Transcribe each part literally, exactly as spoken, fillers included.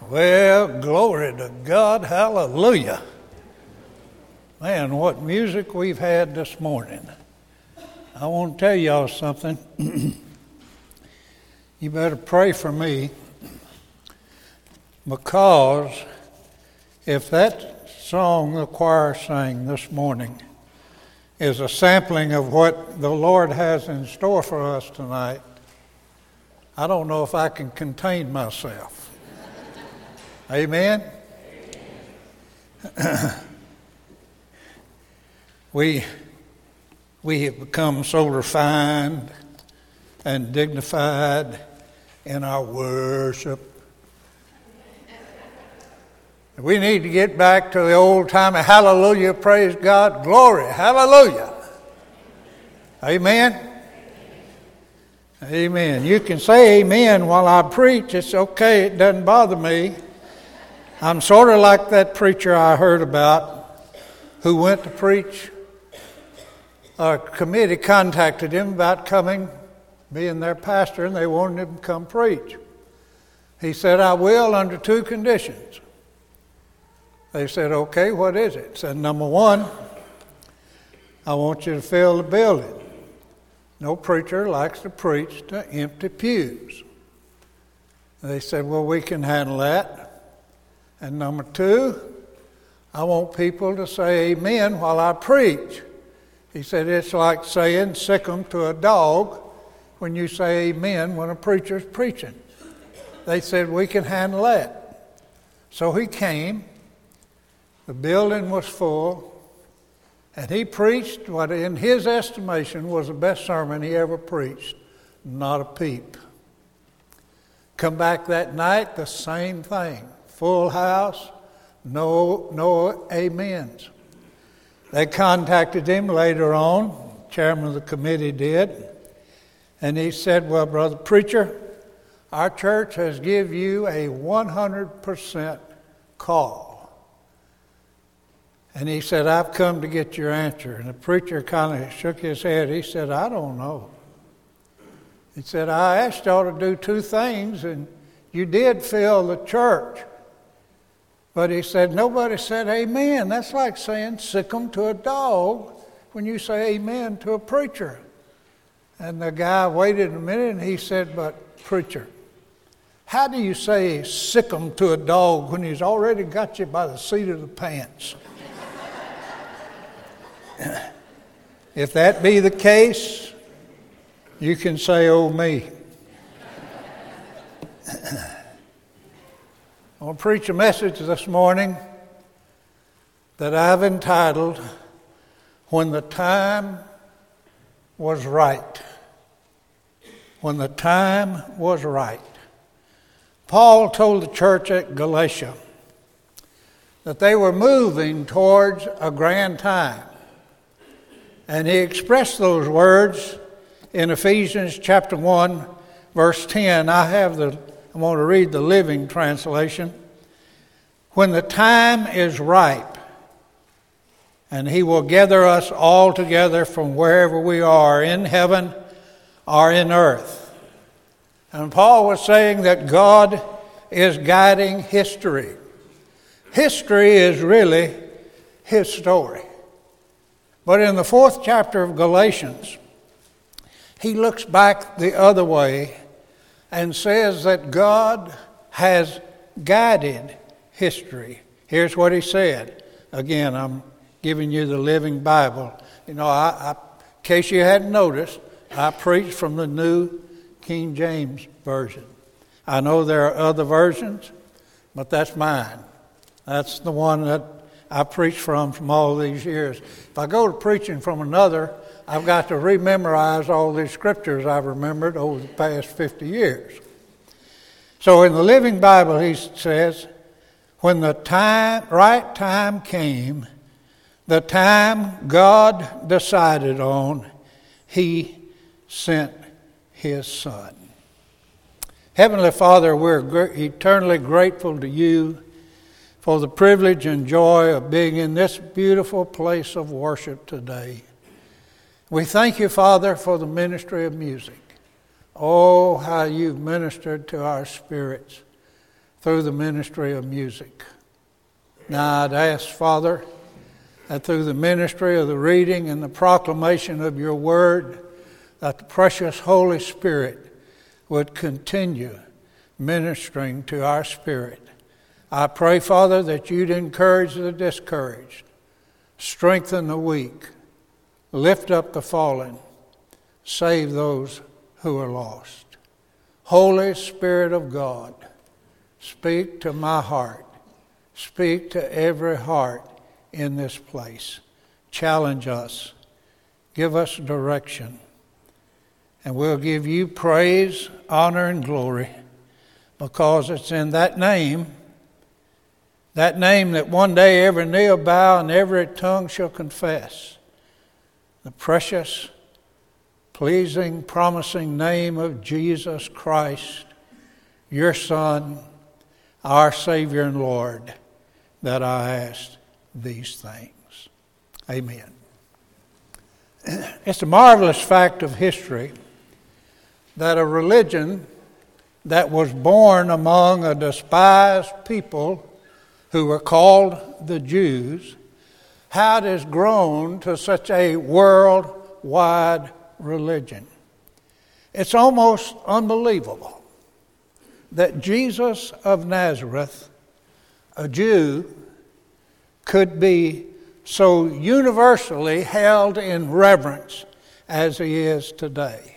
Well, glory to God, hallelujah. Man, what music we've had this morning. I want to tell y'all something. You better pray for me, because if that song the choir sang this morning is a sampling of what the Lord has in store for us tonight, I don't know if I can contain myself. Amen? Amen. we, we have become so refined and dignified in our worship. We need to get back to the old time of hallelujah, praise God, glory, hallelujah. Amen? Amen. You can say amen while I preach. It's okay. It doesn't bother me. I'm sort of like that preacher I heard about who went to preach. A committee contacted him about coming, being their pastor, and they wanted him to come preach. He said, I will under two conditions. They said, okay, what is it? He said, number one, I want you to fill the building. No preacher likes to preach to empty pews. They said, well, we can handle that. And number two, I want people to say amen while I preach. He said, it's like saying sick 'em to a dog when you say amen when a preacher's preaching. They said, we can handle that. So he came. The building was full. And he preached what in his estimation was the best sermon he ever preached. Not a peep. Come back that night, the same thing. Full house, no, no amens. They contacted him later on, chairman of the committee did, and he said, well, brother preacher, our church has given you a one hundred percent call. And he said, I've come to get your answer. And the preacher kind of shook his head. He said, I don't know. He said, I asked y'all to do two things, and you did fill the church. But he said, nobody said amen. That's like saying sick 'em to a dog when you say amen to a preacher. And the guy waited a minute and he said, but preacher, how do you say sick 'em to a dog when he's already got you by the seat of the pants? If that be the case, you can say, oh me. I want to preach a message this morning that I've entitled, When the Time Was Right. When the Time Was Right. Paul told the church at Galatia that they were moving towards a grand time. And he expressed those words in Ephesians chapter one, verse ten. I have the I want to read the Living Translation. When the time is ripe, and he will gather us all together from wherever we are, in heaven or in earth. And Paul was saying that God is guiding history. History is really his story. But in the fourth chapter of Galatians, he looks back the other way and says that God has guided history. Here's what he said. Again, I'm giving you the Living Bible. You know, I, I, in case you hadn't noticed, I preach from the New King James Version. I know there are other versions, but that's mine. That's the one that I preach from from all these years. If I go to preaching from another, I've got to rememorize all these scriptures I've remembered over the past fifty years. So in the Living Bible, he says, when the time, right time came, the time God decided on, he sent his Son. Heavenly Father, we're eternally grateful to you for the privilege and joy of being in this beautiful place of worship today. We thank you, Father, for the ministry of music. Oh, how you've ministered to our spirits. through the ministry of music. Now I'd ask, Father, that through the ministry of the reading and the proclamation of your word, that the precious Holy Spirit would continue ministering to our spirit. I pray, Father, that you'd encourage the discouraged, strengthen the weak, lift up the fallen, save those who are lost. Holy Spirit of God, speak to my heart. Speak to every heart in this place. Challenge us. Give us direction. And we'll give you praise, honor, and glory, because it's in that name, that name that one day every knee will bow and every tongue shall confess, the precious, pleasing, promising name of Jesus Christ, your Son, our Savior and Lord, that I ask these things. Amen. It's a marvelous fact of history that a religion that was born among a despised people who were called the Jews, how it has grown to such a worldwide religion. It's almost unbelievable that Jesus of Nazareth, a Jew, could be so universally held in reverence as he is today.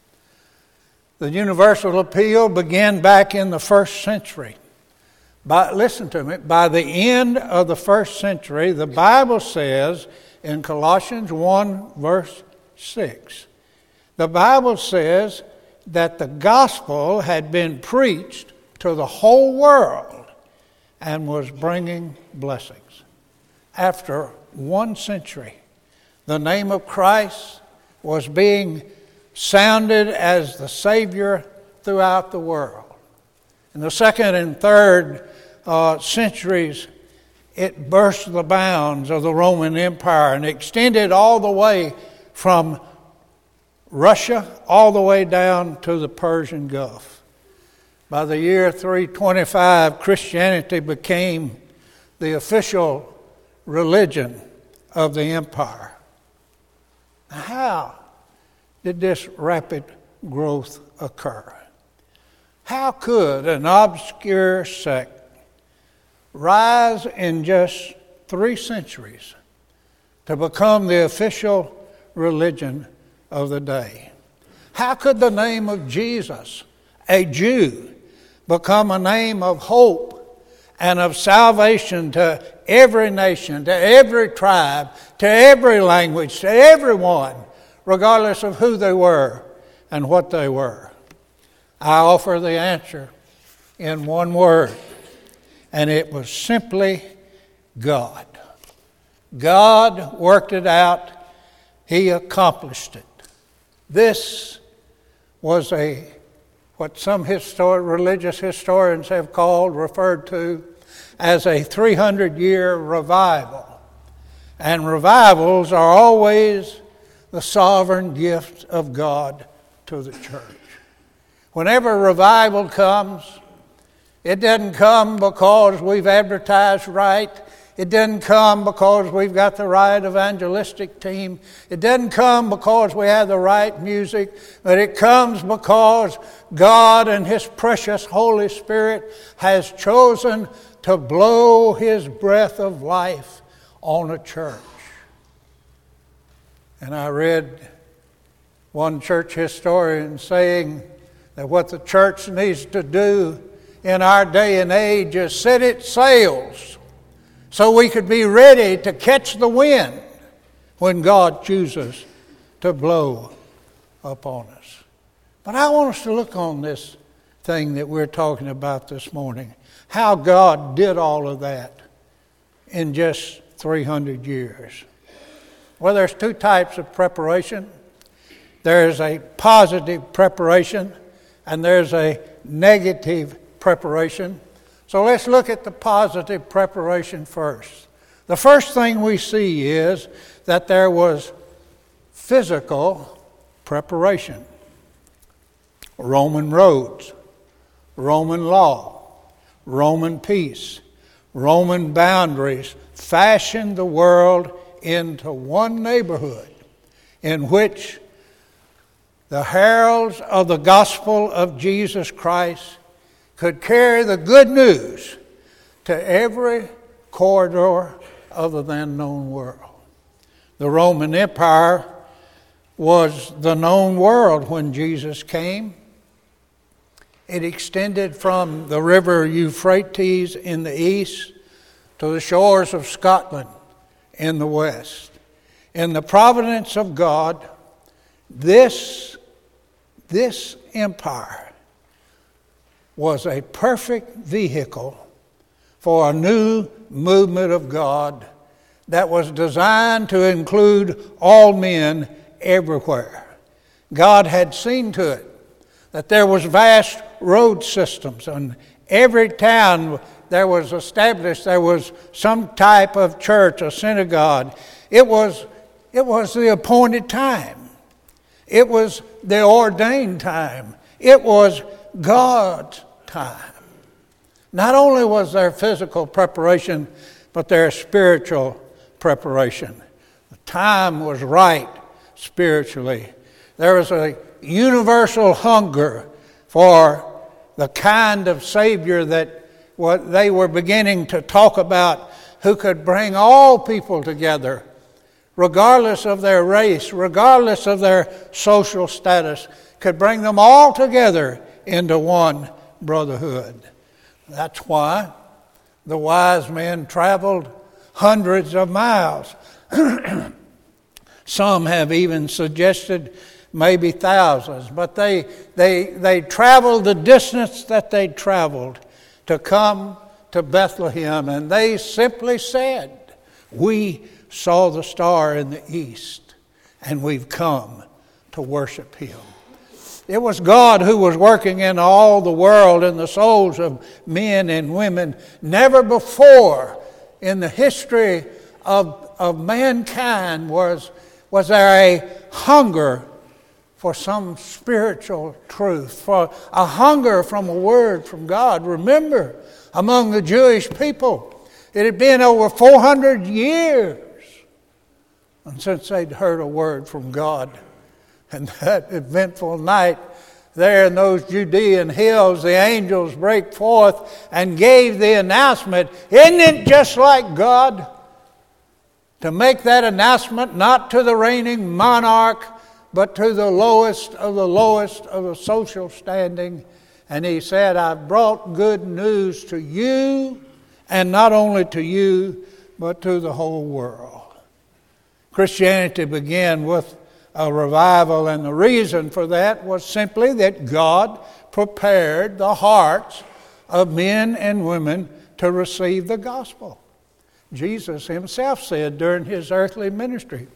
The universal appeal began back in the first century. But listen to me, by the end of the first century, the Bible says in Colossians one verse six, the Bible says that the gospel had been preached to the whole world and was bringing blessings. After one century, the name of Christ was being sounded as the Savior throughout the world. In the second and third uh, centuries, it burst the bounds of the Roman Empire and extended all the way from Russia all the way down to the Persian Gulf. By the year three twenty-five, Christianity became the official religion of the empire. Now, how did this rapid growth occur? How could an obscure sect rise in just three centuries to become the official religion of the day? How could the name of Jesus, a Jew, become a name of hope and of salvation to every nation, to every tribe, to every language, to everyone, regardless of who they were and what they were? I offer the answer in one word, and it was simply God. God worked it out. He accomplished it. This was a what some histor- religious historians have called, referred to as a three hundred year revival. And revivals are always the sovereign gift of God to the church. Whenever revival comes, it doesn't come because we've advertised right. It doesn't come because we've got the right evangelistic team. It doesn't come because we have the right music. But it comes because God and His precious Holy Spirit has chosen to blow His breath of life on a church. And I read one church historian saying that what the church needs to do in our day and age is set its sails so we could be ready to catch the wind when God chooses to blow upon us. But I want us to look on this thing that we're talking about this morning, how God did all of that in just three hundred years. Well, there's two types of preparation. There's a positive preparation and there's a negative preparation. So let's look at the positive preparation first. The first thing we see is that there was physical preparation. Roman roads, Roman law, Roman peace, Roman boundaries fashioned the world into one neighborhood in which the heralds of the gospel of Jesus Christ could carry the good news to every corridor of the then known world. The Roman Empire was the known world when Jesus came. It extended from the river Euphrates in the east to the shores of Scotland in the west. In the providence of God, this, this empire was a perfect vehicle for a new movement of God that was designed to include all men everywhere. God had seen to it that there was vast road systems, and every town there was established, there was some type of church, a synagogue. It was, it was the appointed time. It was the ordained time. It was God's time. Not only was there physical preparation, but there spiritual preparation. The time was right spiritually. There was a universal hunger for the kind of Savior that what they were beginning to talk about, who could bring all people together, regardless of their race, regardless of their social status, could bring them all together into one brotherhood. That's why the wise men traveled hundreds of miles. Some have even suggested maybe thousands, but they, they, they traveled the distance that they traveled to come to Bethlehem, and they simply said, "We saw the star in the east, and we've come to worship Him." It was God who was working in all the world in the souls of men and women. Never before in the history of, of mankind was, was there a hunger for some spiritual truth, for a hunger from a word from God. Remember, among the Jewish people, it had been over four hundred years and since they'd heard a word from God. And that eventful night, there in those Judean hills, the angels break forth and gave the announcement. Isn't it just like God to make that announcement not to the reigning monarch, but to the lowest of the lowest of the social standing? And He said, "I've brought good news to you, and not only to you, but to the whole world." Christianity began with a revival, and the reason for that was simply that God prepared the hearts of men and women to receive the gospel. Jesus Himself said during His earthly ministry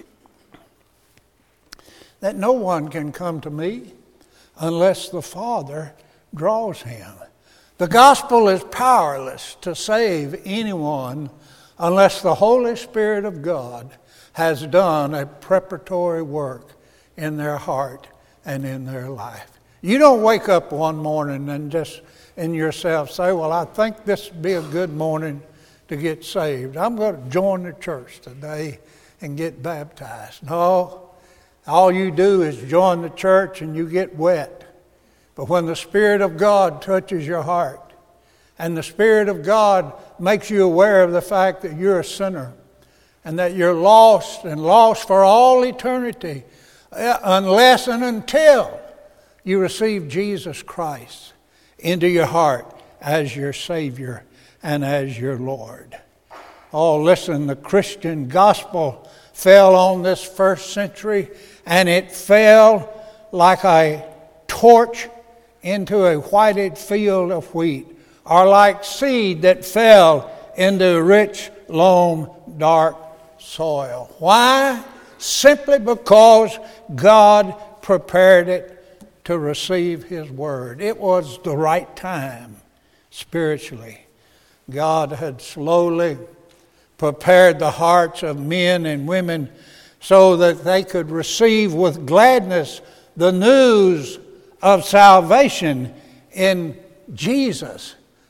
that no one can come to me unless the Father draws him. The gospel is powerless to save anyone unless the Holy Spirit of God has done a preparatory work in their heart and in their life. You don't wake up one morning and just in yourself say, "Well, I think this would be a good morning to get saved. I'm going to join the church today and get baptized." No, all you do is join the church and you get wet. But when the Spirit of God touches your heart and the Spirit of God makes you aware of the fact that you're a sinner, and that you're lost and lost for all eternity unless and until you receive Jesus Christ into your heart as your Savior and as your Lord. Oh, listen, the Christian gospel fell on this first century, and it fell like a torch into a whited field of wheat, or like seed that fell into rich, loam, dark soil. Why? Simply because God prepared it to receive His word. It was the right time spiritually. God had slowly prepared the hearts of men and women so that they could receive with gladness the news of salvation in Jesus,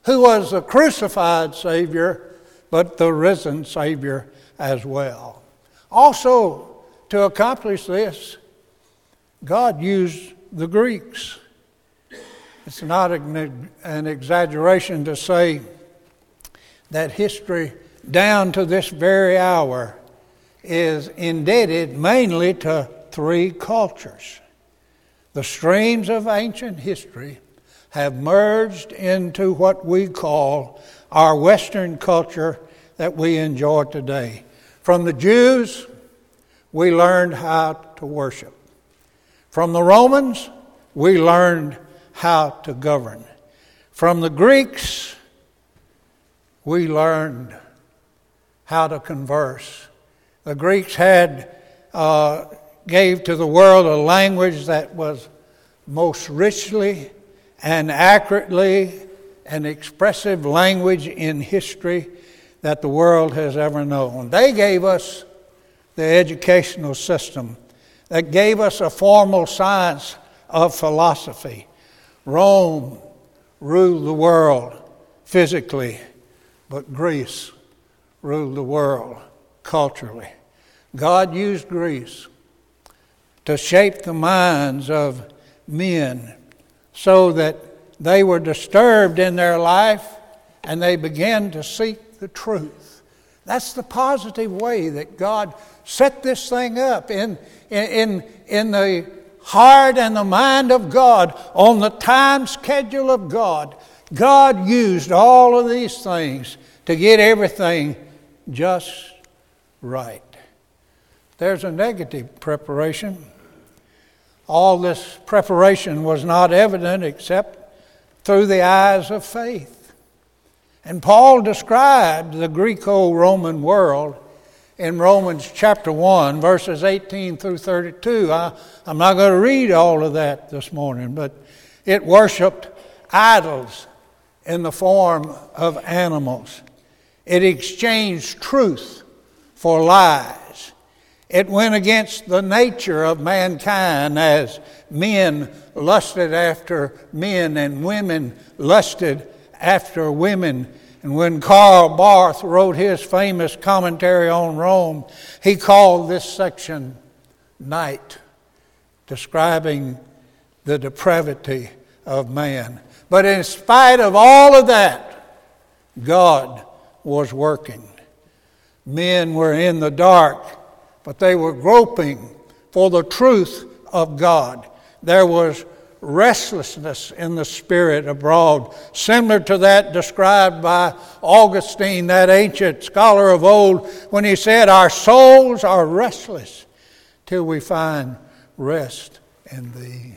who was the crucified Savior, but the risen Savior as well. Also, to accomplish this, God used the Greeks. It's not an exaggeration to say that history down to this very hour is indebted mainly to three cultures. The streams of ancient history have merged into what we call our Western culture that we enjoy today. From the Jews, we learned how to worship. From the Romans, we learned how to govern. From the Greeks, we learned how to converse. The Greeks had uh, gave to the world a language that was most richly and accurately an expressive language in history that the world has ever known. They gave us the educational system that gave us a formal science of philosophy. Rome ruled the world physically, but Greece ruled the world culturally. God used Greece to shape the minds of men so that they were disturbed in their life and they began to seek the truth. That's the positive way that God set this thing up in, in, in the heart and the mind of God, on the time schedule of God. God used all of these things to get everything just right. There's a negative preparation. All this preparation was not evident except through the eyes of faith. And Paul described the Greco-Roman world in Romans chapter one, verses eighteen through thirty-two. I, I'm not going to read all of that this morning, but it worshipped idols in the form of animals. It exchanged truth for lies. It went against the nature of mankind as men lusted after men and women lusted after women. And when Karl Barth wrote his famous commentary on Rome, he called this section Night, describing the depravity of man. But in spite of all of that, God was working. Men were in the dark, but they were groping for the truth of God. There was restlessness in the spirit abroad, similar to that described by Augustine, that ancient scholar of old, when he said, "Our souls are restless till we find rest in Thee."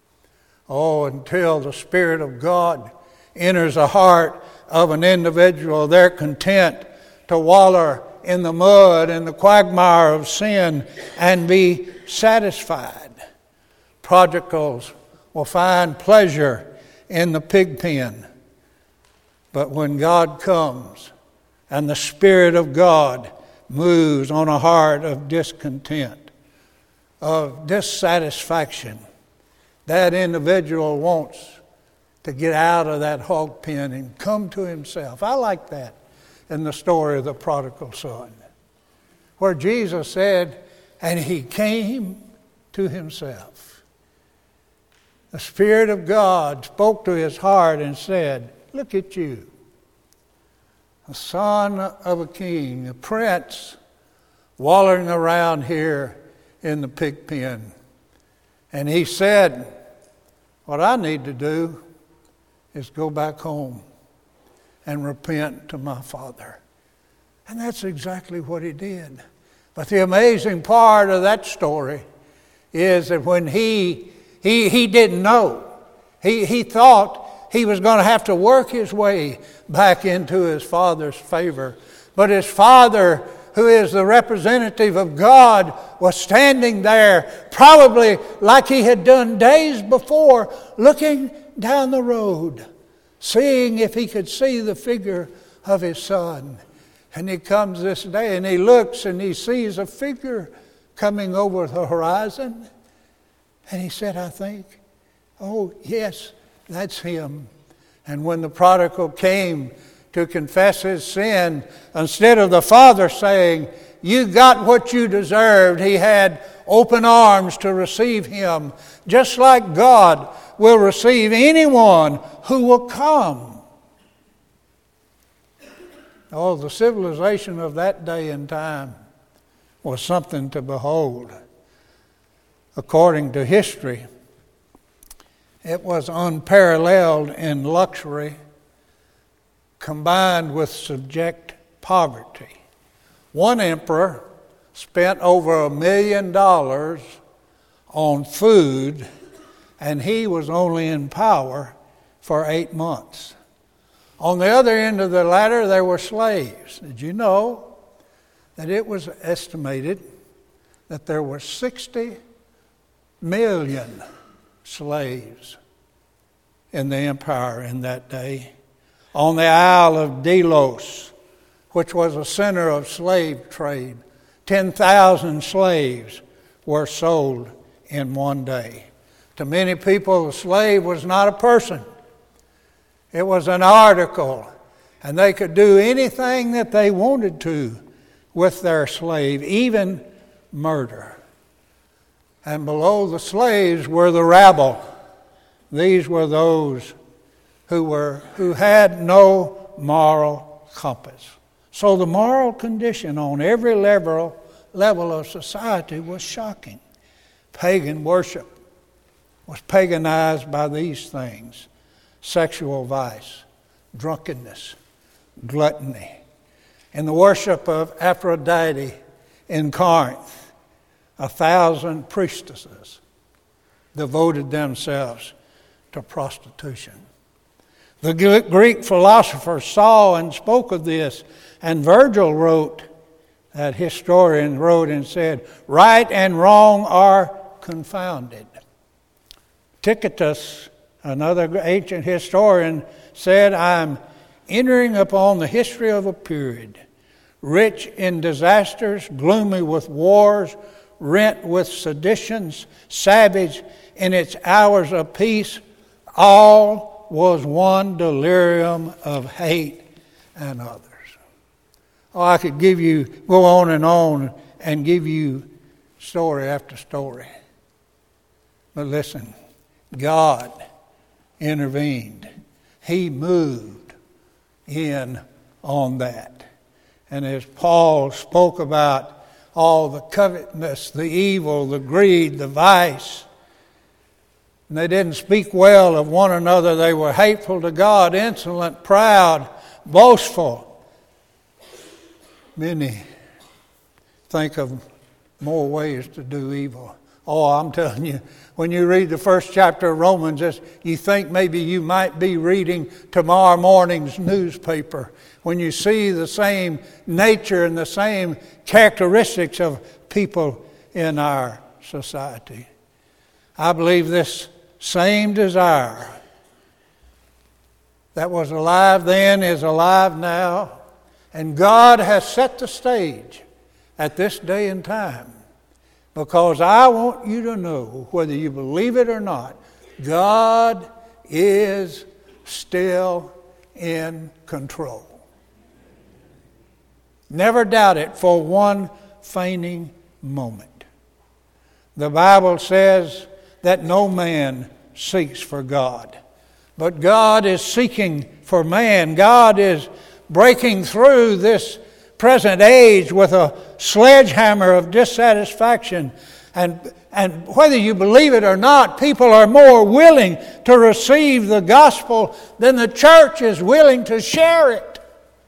Oh, until the Spirit of God enters the heart of an individual, they're content to wallow in the mud and the quagmire of sin and be satisfied. Prodigals will find pleasure in the pig pen. But when God comes and the Spirit of God moves on a heart of discontent, of dissatisfaction, that individual wants to get out of that hog pen and come to himself. I like that in the story of the prodigal son, where Jesus said, and he came to himself. The Spirit of God spoke to his heart and said, "Look at you, a son of a king, a prince, wallowing around here in the pig pen." And he said, "What I need to do is go back home and repent to my Father." And that's exactly what he did. But the amazing part of that story is that when he he he didn't know, he he thought he was going to have to work his way back into his father's favor. But his father, who is the representative of God, was standing there, probably like he had done days before, looking down the road, seeing if he could see the figure of his son. And he comes this day and he looks and he sees a figure coming over the horizon. And he said, "I think, oh yes, that's him." And when the prodigal came to confess his sin, instead of the father saying, "You got what you deserved," he had open arms to receive him, just like God will receive anyone who will come. Oh, the civilization of that day and time was something to behold. According to history, it was unparalleled in luxury combined with subject poverty. One emperor spent over a million dollars on food, and he was only in power for eight months. On the other end of the ladder, there were slaves. Did you know that it was estimated that there were sixty million slaves in the empire in that day? On the Isle of Delos, which was a center of slave trade, ten thousand slaves were sold in one day. To many people, a slave was not a person. It was an article, and they could do anything that they wanted to with their slave, even murder. And below the slaves were the rabble. These were those who were who had no moral compass. So the moral condition on every level, level of society was shocking. Pagan worship was paganized by these things: sexual vice, drunkenness, gluttony. In the worship of Aphrodite in Corinth, a thousand priestesses devoted themselves to prostitution. The Greek philosophers saw and spoke of this, and Virgil wrote, that historian wrote and said, "Right and wrong are confounded." Tacitus, another ancient historian, said, "I'm entering upon the history of a period, rich in disasters, gloomy with wars, rent with seditions, savage in its hours of peace. All was one delirium of hate and others." Oh, I could give you, go on and on and give you story after story. But listen, God intervened. He moved in on that. And as Paul spoke about all the covetousness, the evil, the greed, the vice, and they didn't speak well of one another. They were hateful to God, insolent, proud, boastful. Many think of more ways to do evil. Oh, I'm telling you, when you read the first chapter of Romans, you think maybe you might be reading tomorrow morning's newspaper when you see the same nature and the same characteristics of people in our society. I believe this same desire that was alive then is alive now, and God has set the stage at this day and time. Because I want you to know, whether you believe it or not, God is still in control. Never doubt it for one fainting moment. The Bible says that no man seeks for God, but God is seeking for man. God is breaking through this present age with a sledgehammer of dissatisfaction. And, and whether you believe it or not, people are more willing to receive the gospel than the church is willing to share it.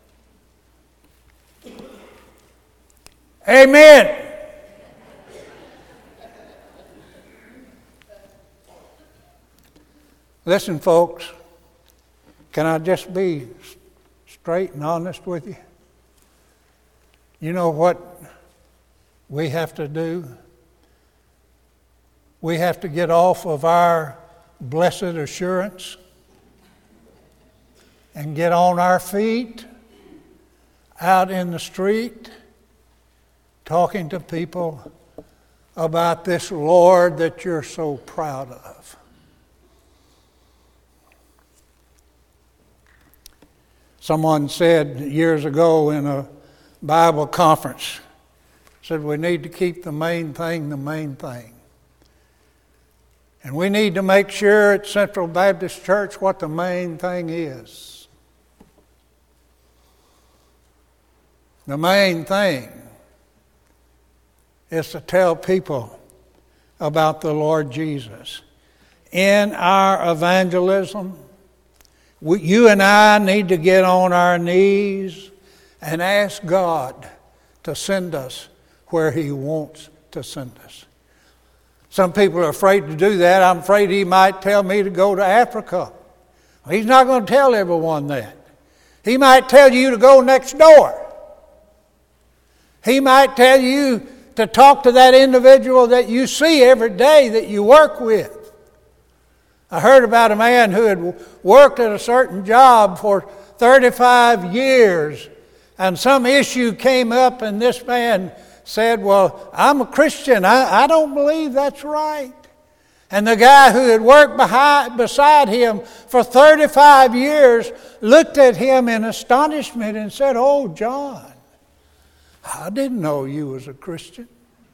Amen. Listen, folks, can I just be straight and honest with you? You know what we have to do? We have to get off of our blessed assurance and get on our feet out in the street talking to people about this Lord that you're so proud of. Someone said years ago in a Bible conference, said we need to keep the main thing the main thing. And we need to make sure at Central Baptist Church what the main thing is. The main thing is to tell people about the Lord Jesus. In our evangelism, we, you and I need to get on our knees and ask God to send us where He wants to send us. Some people are afraid to do that. I'm afraid He might tell me to go to Africa. He's not going to tell everyone that. He might tell you to go next door. He might tell you to talk to that individual that you see every day that you work with. I heard about a man who had worked at a certain job for thirty-five years, and some issue came up, and this man said, well, I'm a Christian. I, I don't believe that's right. And the guy who had worked behind, beside him for thirty-five years looked at him in astonishment and said, oh, John, I didn't know you was a Christian.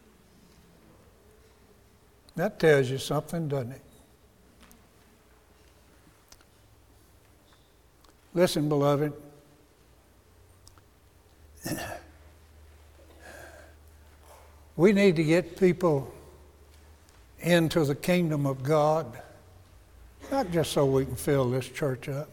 That tells you something, doesn't it? Listen, beloved. We need to get people into the kingdom of God, not just so we can fill this church up.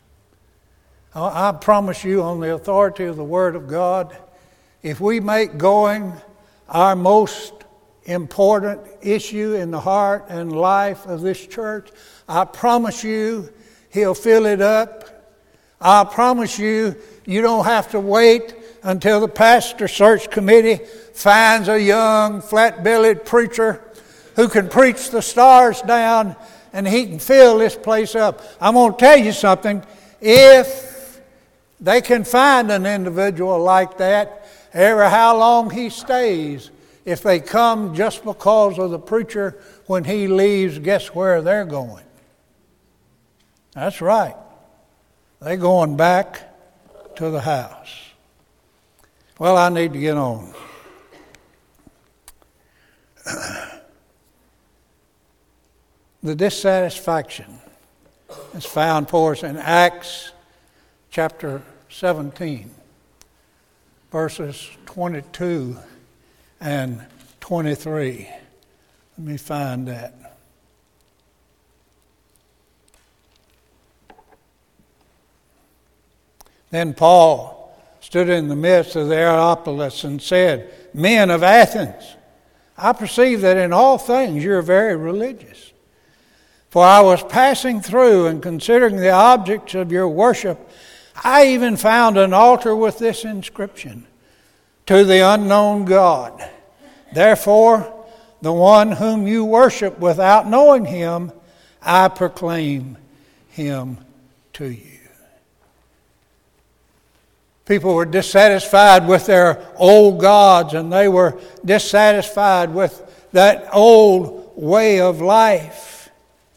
I promise you, on the authority of the Word of God, if we make going our most important issue in the heart and life of this church, I promise you He'll fill it up. I promise you, you don't have to wait until the pastor search committee finds a young, flat-bellied preacher who can preach the stars down and he can fill this place up. I'm going to tell you something. If they can find an individual like that, ever how long he stays, if they come just because of the preacher, when he leaves, guess where they're going? That's right. They're going back to the house. Well, I need to get on. The dissatisfaction is found for us in Acts chapter seventeen, verses twenty-two and twenty-three. Let me find that. Then Paul stood in the midst of the Areopagus and said, Men of Athens, I perceive that in all things you are very religious. For I was passing through and considering the objects of your worship, I even found an altar with this inscription, To the unknown God. Therefore, the one whom you worship without knowing Him, I proclaim Him to you. People were dissatisfied with their old gods, and they were dissatisfied with that old way of life.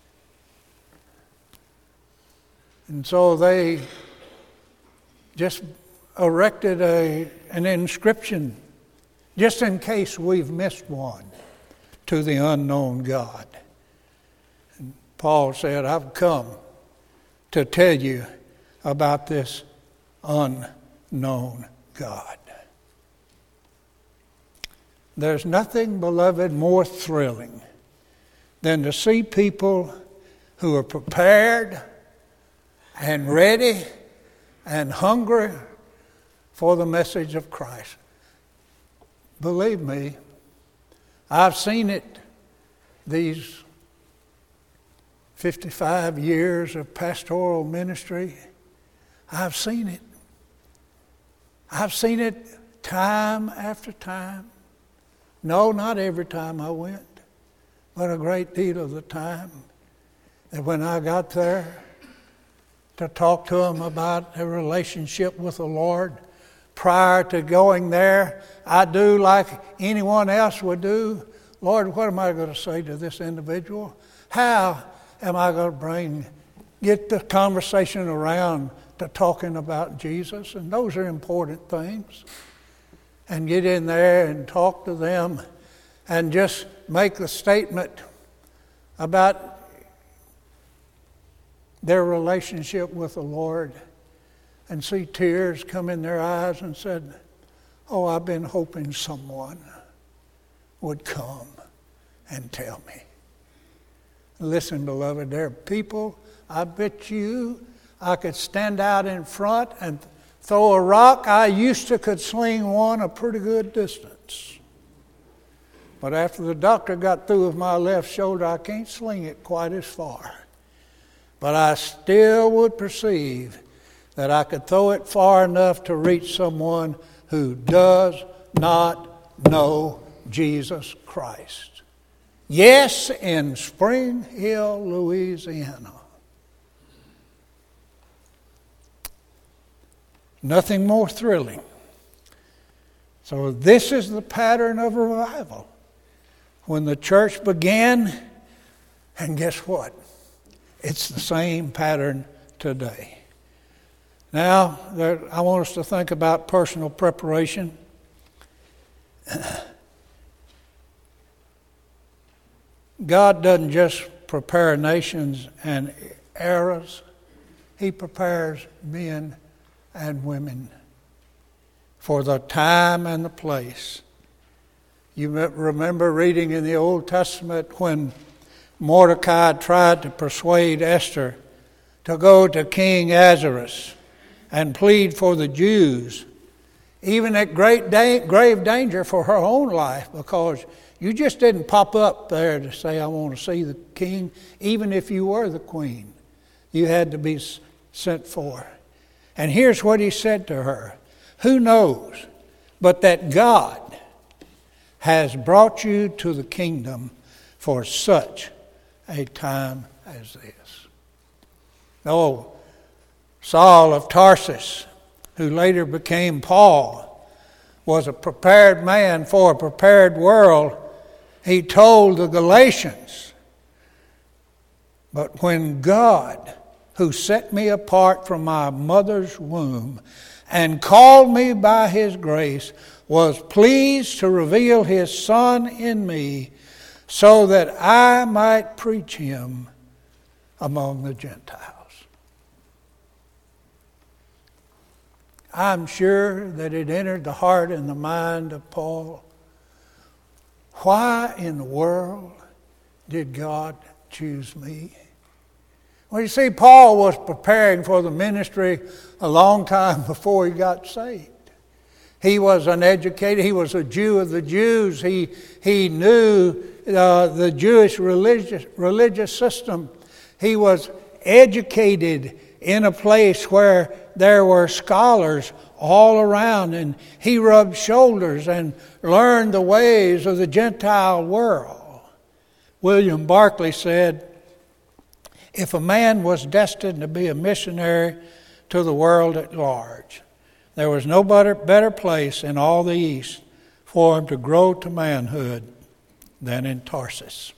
And so they just erected a, an inscription, just in case we've missed one, to the unknown God. And Paul said, I've come to tell you about this unknown known God. There's nothing, beloved, more thrilling than to see people who are prepared and ready and hungry for the message of Christ. Believe me, I've seen it these fifty-five years of pastoral ministry. I've seen it. I've seen it time after time. No, not every time I went, but a great deal of the time. That when I got there to talk to them about a relationship with the Lord, prior to going there, I do like anyone else would do. Lord, what am I going to say to this individual? How am I going to bring get the conversation around to talking about Jesus, and those are important things. And get in there and talk to them and just make the statement about their relationship with the Lord and see tears come in their eyes and said, oh, I've been hoping someone would come and tell me. Listen, beloved, there are people, I bet you I could stand out in front and throw a rock. I used to could sling one a pretty good distance. But after the doctor got through with my left shoulder, I can't sling it quite as far. But I still would perceive that I could throw it far enough to reach someone who does not know Jesus Christ. Yes, in Spring Hill, Louisiana. Nothing more thrilling. So this is the pattern of revival. When the church began, and guess what? It's the same pattern today. Now, there, I want us to think about personal preparation. God doesn't just prepare nations and eras. He prepares men and women for the time and the place. You remember reading in the Old Testament when Mordecai tried to persuade Esther to go to King Ahasuerus and plead for the Jews, even at great da- grave danger for her own life, because you just didn't pop up there to say, I want to see the king, even if you were the queen. You had to be sent for. And here's what he said to her. Who knows but that God has brought you to the kingdom for such a time as this? Oh, Saul of Tarsus, who later became Paul, was a prepared man for a prepared world. He told the Galatians, but when God, who set me apart from my mother's womb and called me by his grace, was pleased to reveal his Son in me so that I might preach him among the Gentiles. I'm sure that it entered the heart and the mind of Paul. Why in the world did God choose me? Well, you see, Paul was preparing for the ministry a long time before he got saved. He was uneducated. He was a Jew of the Jews. He, he knew uh, the Jewish religious, religious system. He was educated in a place where there were scholars all around, and he rubbed shoulders and learned the ways of the Gentile world. William Barclay said, if a man was destined to be a missionary to the world at large, there was no better, better place in all the East for him to grow to manhood than in Tarsus.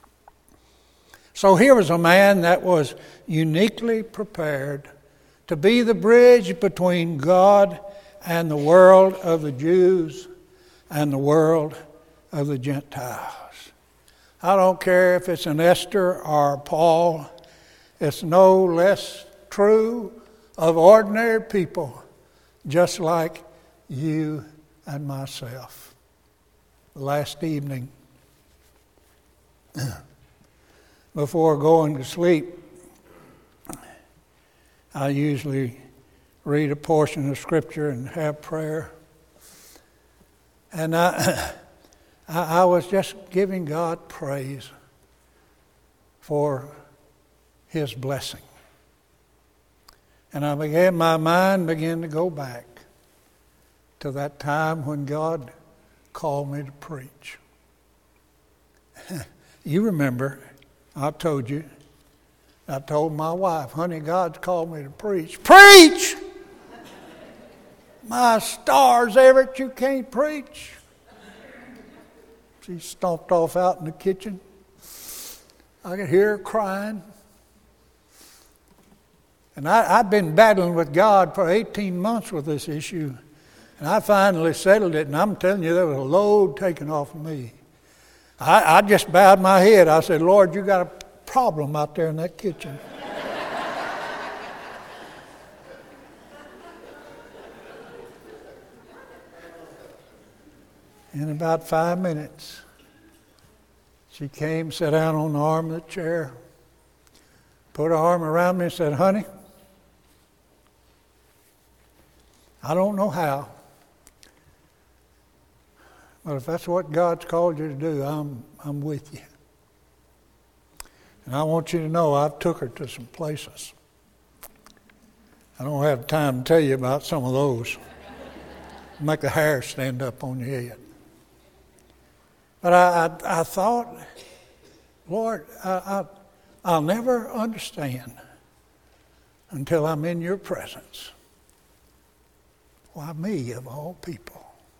So here was a man that was uniquely prepared to be the bridge between God and the world of the Jews and the world of the Gentiles. I don't care if it's an Esther or Paul. It's no less true of ordinary people just like you and myself. Last evening, before going to sleep, I usually read a portion of Scripture and have prayer. And I, I was just giving God praise for His blessing. And I began, my mind began to go back to that time when God called me to preach. You remember, I told you, I told my wife, honey, God's called me to preach. Preach! My stars, Everett, you can't preach. She stomped off out in the kitchen. I could hear her crying. And I, I'd been battling with God for eighteen months with this issue. And I finally settled it, and I'm telling you, there was a load taken off of me. I, I just bowed my head. I said, Lord, you got a problem out there in that kitchen. In about five minutes, she came, sat down on the arm of the chair, put her arm around me and said, honey, I don't know how, but if that's what God's called you to do, I'm I'm with you. And I want you to know I've took her to some places. I don't have time to tell you about some of those. Make the hair stand up on your head. But I, I, I thought, Lord, I, I, I'll never understand until I'm in your presence. Why me, of all people,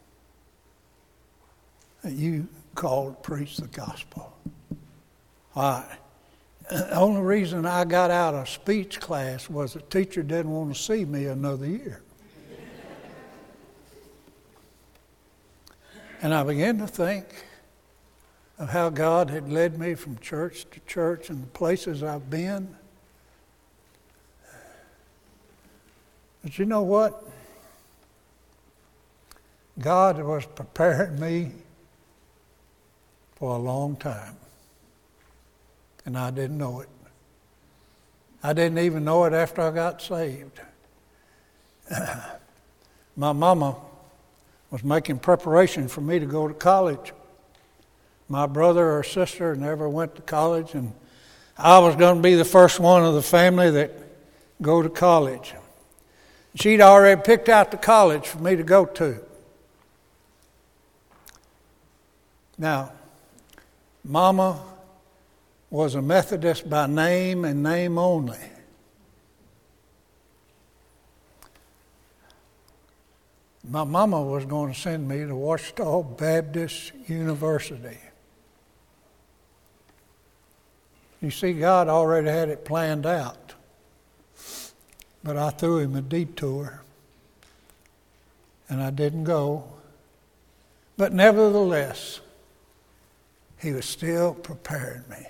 that you called to preach the gospel? Why? The only reason I got out of speech class was the teacher didn't want to see me another year. And I began to think of how God had led me from church to church and the places I've been. But you know what? God was preparing me for a long time. And I didn't know it. I didn't even know it after I got saved. My mama was making preparation for me to go to college. My brother or sister never went to college, and I was going to be the first one of the family that go to college. She'd already picked out the college for me to go to. Now, Mama was a Methodist by name and name only. My mama was going to send me to Ouachita Baptist University. You see, God already had it planned out. But I threw him a detour, and I didn't go. But nevertheless, he was still preparing me.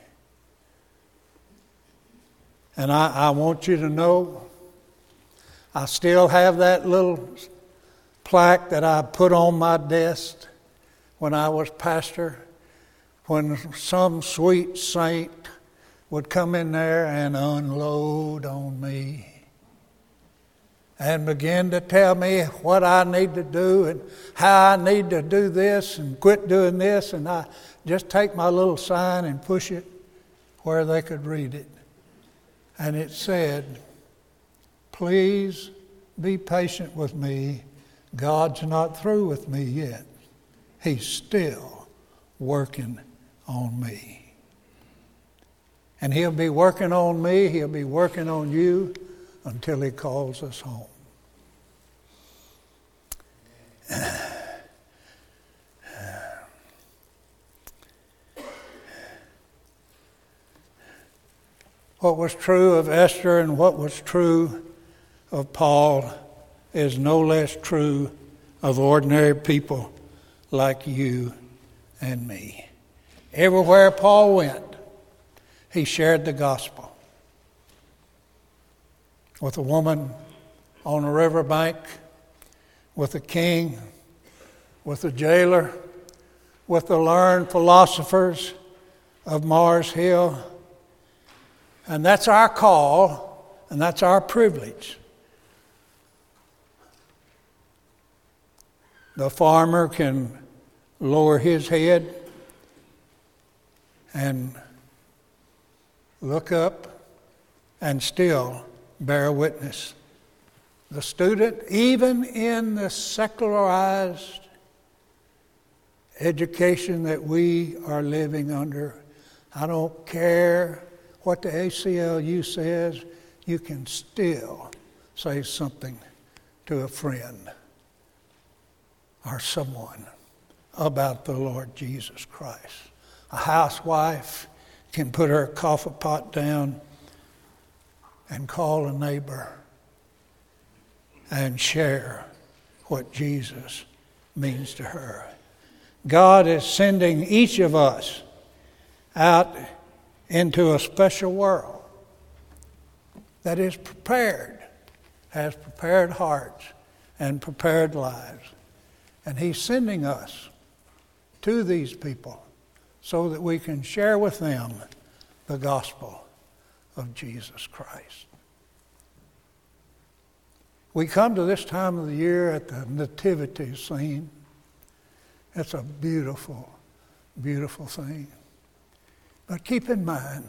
And I, I want you to know, I still have that little plaque that I put on my desk when I was pastor, when some sweet saint would come in there and unload on me and begin to tell me what I need to do and how I need to do this and quit doing this, and I just take my little sign and push it where they could read it. And it said, please be patient with me. God's not through with me yet. He's still working on me. And he'll be working on me, he'll be working on you until he calls us home. What was true of Esther and what was true of Paul is no less true of ordinary people like you and me. Everywhere Paul went, he shared the gospel. With a woman on a riverbank, with a king, with a jailer, with the learned philosophers of Mars Hill. And that's our call, and that's our privilege. The farmer can lower his head and look up and still bear witness. The student, even in the secularized education that we are living under, I don't care what the A C L U says, you can still say something to a friend or someone about the Lord Jesus Christ. A housewife can put her coffee pot down and call a neighbor and share what Jesus means to her. God is sending each of us out into a special world that is prepared, has prepared hearts and prepared lives. And He's sending us to these people so that we can share with them the gospel of Jesus Christ. We come to this time of the year at the nativity scene. It's a beautiful, beautiful thing. But keep in mind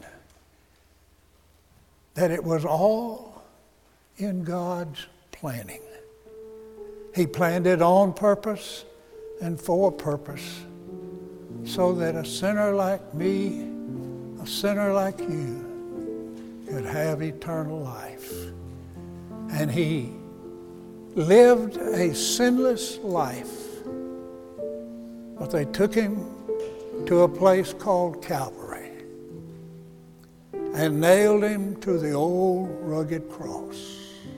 that it was all in God's planning. He planned it on purpose and for purpose so that a sinner like me, a sinner like you, could have eternal life. And He lived a sinless life. But they took Him to a place called Calvary and nailed Him to the old rugged cross.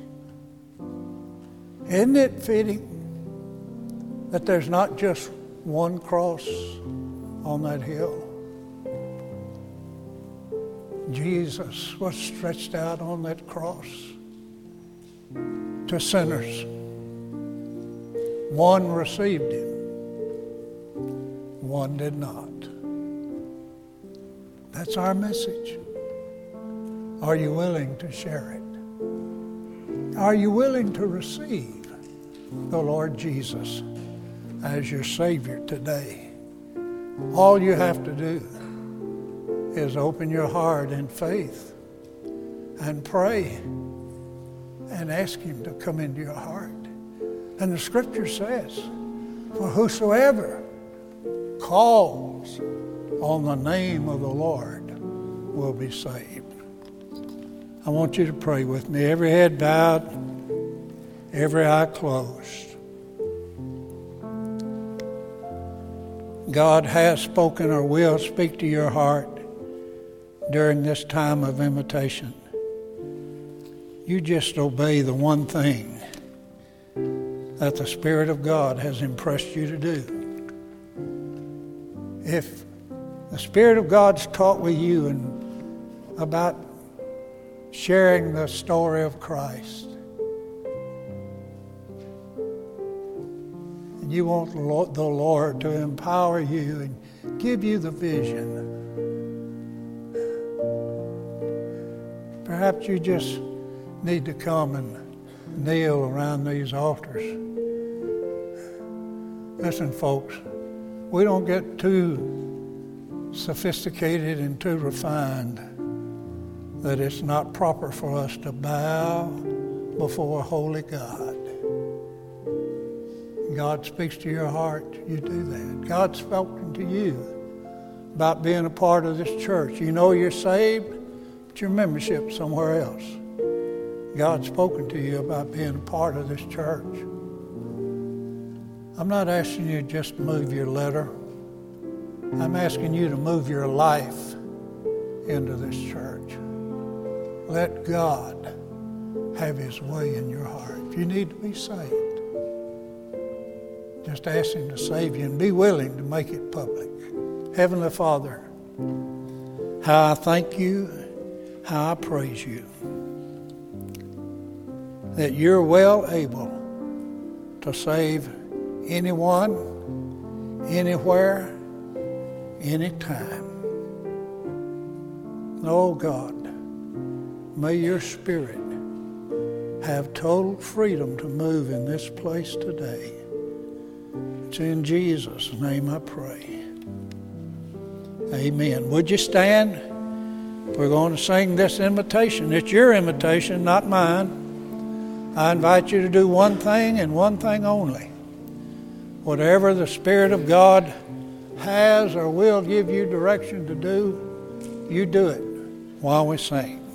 Isn't it fitting that there's not just one cross on that hill? Jesus was stretched out on that cross to sinners. One received Him, one did not. That's our message. Are you willing to share it? Are you willing to receive the Lord Jesus as your Savior today? All you have to do is open your heart in faith and pray and ask Him to come into your heart. And the Scripture says, for whosoever calls on the name of the Lord will be saved. I want you to pray with me. Every head bowed, every eye closed. God has spoken or will speak to your heart during this time of invitation. You just obey the one thing that the Spirit of God has impressed you to do. If the Spirit of God's taught with you and about sharing the story of Christ, and you want the Lord to empower you and give you the vision, perhaps you just need to come and kneel around these altars. Listen, folks, we don't get too sophisticated and too refined that it's not proper for us to bow before a holy God. God speaks to your heart, you do that. God's spoken to you about being a part of this church. You know you're saved, but your membership's somewhere else. God's spoken to you about being a part of this church. I'm not asking you just to move your letter. I'm asking you to move your life into this church. Let God have His way in your heart. If you need to be saved, just ask Him to save you and be willing to make it public. Heavenly Father, how I thank you, how I praise you, that you're well able to save anyone, anywhere, anytime. Oh God, may your Spirit have total freedom to move in this place today. It's in Jesus' name I pray. Amen. Would you stand? We're going to sing this invitation. It's your invitation, not mine. I invite you to do one thing and one thing only. Whatever the Spirit of God has or will give you direction to do, you do it while we sing.